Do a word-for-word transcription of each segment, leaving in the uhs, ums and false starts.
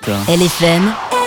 sept. L F M,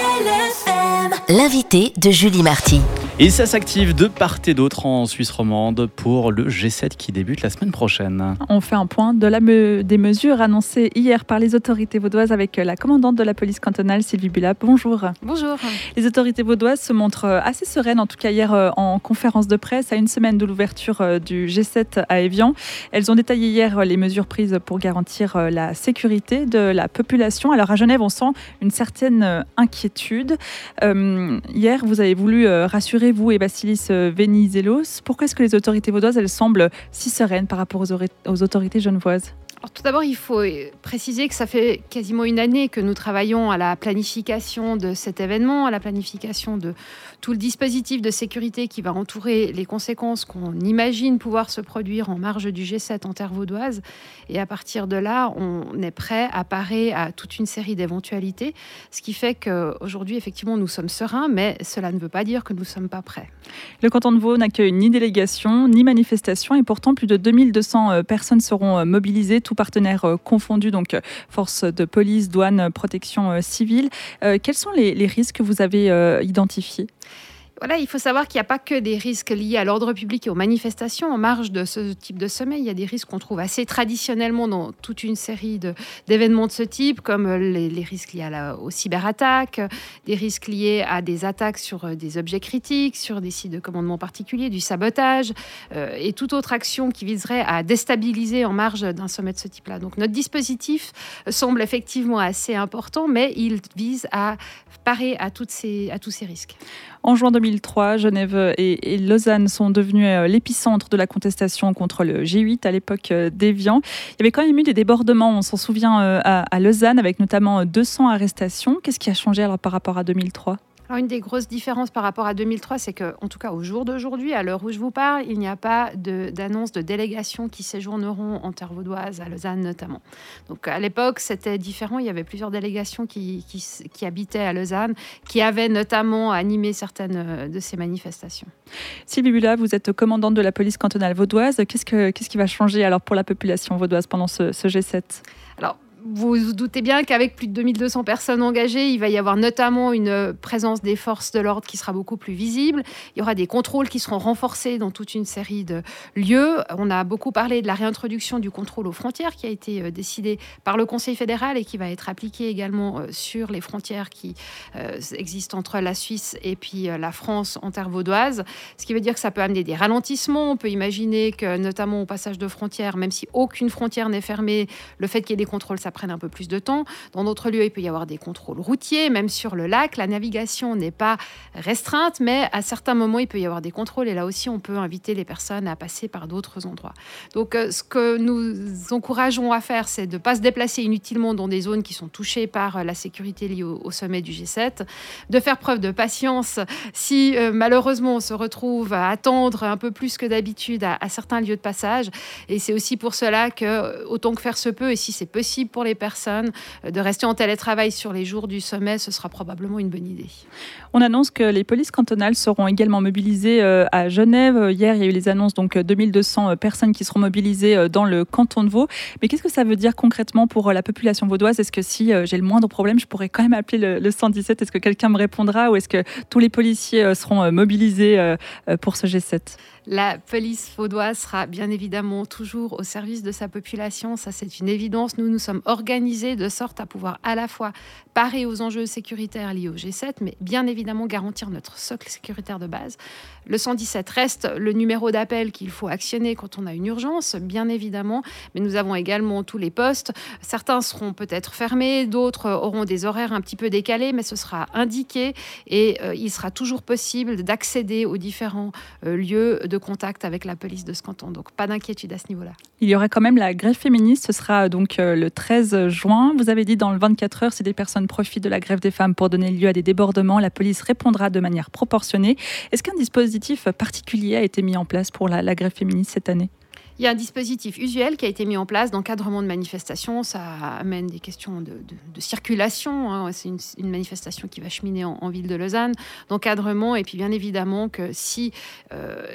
l'invité de Julie Marty. Et ça s'active de part et d'autre en Suisse romande pour le G sept qui débute la semaine prochaine. On fait un point de la me- des mesures annoncées hier par les autorités vaudoises avec la commandante de la police cantonale, Sylvie Bulat. Bonjour. Bonjour. Les autorités vaudoises se montrent assez sereines, en tout cas hier en conférence de presse, à une semaine de l'ouverture du G sept à Évian. Elles ont détaillé hier les mesures prises pour garantir la sécurité de la population. Alors à Genève, on sent une certaine inquiétude. Euh, hier, vous avez voulu rassurer vous et Vassilis Venizelos. Pourquoi est-ce que les autorités vaudoises, elles semblent si sereines par rapport aux, ori- aux autorités genevoises ? Alors, tout d'abord, il faut préciser que ça fait quasiment une année que nous travaillons à la planification de cet événement, à la planification de tout le dispositif de sécurité qui va entourer les conséquences qu'on imagine pouvoir se produire en marge du G sept en terre vaudoise. Et à partir de là, on est prêt à parer à toute une série d'éventualités, ce qui fait qu'aujourd'hui, effectivement, nous sommes sereins, mais cela ne veut pas dire que nous ne sommes pas prêts. Le canton de Vaud n'accueille ni délégation, ni manifestation, et pourtant plus de deux mille deux cents personnes seront mobilisées, tous partenaires confondus, donc forces de police, douane, protection civile. Euh, quels sont les, les risques que vous avez euh, identifiés ? Voilà, il faut savoir qu'il n'y a pas que des risques liés à l'ordre public et aux manifestations. En marge de ce type de sommet, il y a des risques qu'on trouve assez traditionnellement dans toute une série de, d'événements de ce type, comme les, les risques liés à la, aux cyberattaques, des risques liés à des attaques sur des objets critiques, sur des sites de commandement particuliers, du sabotage euh, et toute autre action qui viserait à déstabiliser en marge d'un sommet de ce type-là. Donc notre dispositif semble effectivement assez important, mais il vise à parer à, toutes ces, à tous ces risques. En juin deux mille trois, Genève et, et Lausanne sont devenus l'épicentre de la contestation contre le G huit à l'époque d'Évian. Il y avait quand même eu des débordements, on s'en souvient, à, à Lausanne, avec notamment deux cents arrestations. Qu'est-ce qui a changé alors par rapport à deux mille trois ? Alors, une des grosses différences par rapport à deux mille trois, c'est qu'en tout cas au jour d'aujourd'hui, à l'heure où je vous parle, il n'y a pas de, d'annonce de délégations qui séjourneront en terre vaudoise, à Lausanne notamment. Donc à l'époque, c'était différent. Il y avait plusieurs délégations qui, qui, qui habitaient à Lausanne, qui avaient notamment animé certaines de ces manifestations. Sylvie Bulat, vous êtes commandante de la police cantonale vaudoise. Qu'est-ce, que, qu'est-ce qui va changer alors pour la population vaudoise pendant ce, ce G sept ? Alors, vous vous doutez bien qu'avec plus de deux mille deux cents personnes engagées, il va y avoir notamment une présence des forces de l'ordre qui sera beaucoup plus visible. Il y aura des contrôles qui seront renforcés dans toute une série de lieux. On a beaucoup parlé de la réintroduction du contrôle aux frontières qui a été décidé par le Conseil fédéral et qui va être appliqué également sur les frontières qui existent entre la Suisse et puis la France en terre vaudoise. Ce qui veut dire que ça peut amener des ralentissements. On peut imaginer que, notamment au passage de frontières, même si aucune frontière n'est fermée, le fait qu'il y ait des contrôles, ça prenne un peu plus de temps. Dans d'autres lieux, il peut y avoir des contrôles routiers, même sur le lac. La navigation n'est pas restreinte, mais à certains moments, il peut y avoir des contrôles. Et là aussi, on peut inviter les personnes à passer par d'autres endroits. Donc, ce que nous encourageons à faire, c'est de ne pas se déplacer inutilement dans des zones qui sont touchées par la sécurité liée au, au sommet du G sept, de faire preuve de patience si euh, malheureusement on se retrouve à attendre un peu plus que d'habitude à, à certains lieux de passage. Et c'est aussi pour cela que, autant que faire se peut, et si c'est possible pour les personnes, de rester en télétravail sur les jours du sommet, ce sera probablement une bonne idée. On annonce que les polices cantonales seront également mobilisées à Genève. Hier, il y a eu les annonces, donc deux mille deux cents personnes qui seront mobilisées dans le canton de Vaud. Mais qu'est-ce que ça veut dire concrètement pour la population vaudoise ? Est-ce que si j'ai le moindre problème, je pourrais quand même appeler le, le cent dix-sept ? Est-ce que quelqu'un me répondra ou est-ce que tous les policiers seront mobilisés pour ce G sept ? La police vaudoise sera bien évidemment toujours au service de sa population. Ça, c'est une évidence. Nous nous sommes organisés de sorte à pouvoir à la fois parer aux enjeux sécuritaires liés au G sept, mais bien évidemment garantir notre socle sécuritaire de base. Le cent dix-sept reste le numéro d'appel qu'il faut actionner quand on a une urgence, bien évidemment. Mais nous avons également tous les postes. Certains seront peut-être fermés, d'autres auront des horaires un petit peu décalés, mais ce sera indiqué et euh, il sera toujours possible d'accéder aux différents euh, lieux de contact avec la police de ce canton. Donc pas d'inquiétude à ce niveau-là. Il y aura quand même la grève féministe, ce sera donc euh, le treize juin. Vous avez dit dans le vingt-quatre heures, si des personnes profitent de la grève des femmes pour donner lieu à des débordements, la police répondra de manière proportionnée. Est-ce qu'un dispositif particulier a été mis en place pour la, la grève féministe cette année ? Il y a un dispositif usuel qui a été mis en place d'encadrement de manifestations. Ça amène des questions de, de, de circulation. Hein. C'est une, une manifestation qui va cheminer en, en ville de Lausanne. D'encadrement et puis bien évidemment que si... Euh,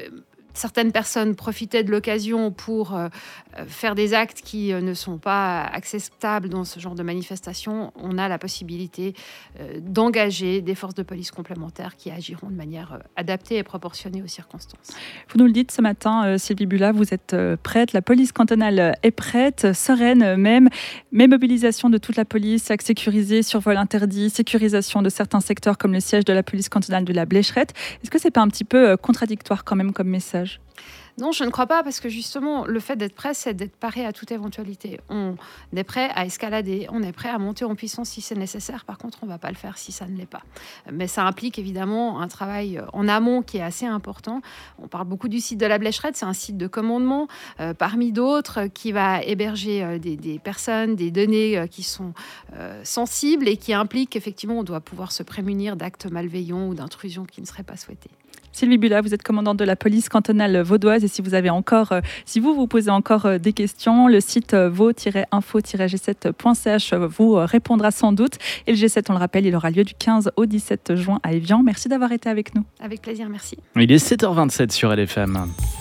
certaines personnes profitaient de l'occasion pour euh, faire des actes qui euh, ne sont pas acceptables dans ce genre de manifestation, on a la possibilité euh, d'engager des forces de police complémentaires qui agiront de manière euh, adaptée et proportionnée aux circonstances. Vous nous le dites ce matin, euh, Sylvie Bula, vous êtes euh, prête, la police cantonale est prête, sereine même, mais mobilisation de toute la police, accès sécurisé, survol interdit, sécurisation de certains secteurs comme le siège de la police cantonale de la Blécherette. Est-ce que c'est pas un petit peu euh, contradictoire quand même comme message ? Non, je ne crois pas, parce que justement, le fait d'être prêt, c'est d'être paré à toute éventualité. On est prêt à escalader, on est prêt à monter en puissance si c'est nécessaire. Par contre, on ne va pas le faire si ça ne l'est pas. Mais ça implique évidemment un travail en amont qui est assez important. On parle beaucoup du site de la Blécherette, c'est un site de commandement, euh, parmi d'autres, qui va héberger euh, des, des personnes, des données euh, qui sont euh, sensibles et qui impliquent qu'effectivement, on doit pouvoir se prémunir d'actes malveillants ou d'intrusions qui ne seraient pas souhaitées. Sylvie Bula, vous êtes commandante de la police cantonale vaudoise et si vous avez encore, euh, si vous vous posez encore euh, des questions, le site euh, vaud tiret info tiret g sept point c h vous euh, répondra sans doute. Et le G sept, on le rappelle, il aura lieu du quinze au dix-sept juin à Évian. Merci d'avoir été avec nous. Avec plaisir, merci. Il est sept heures vingt-sept sur L F M.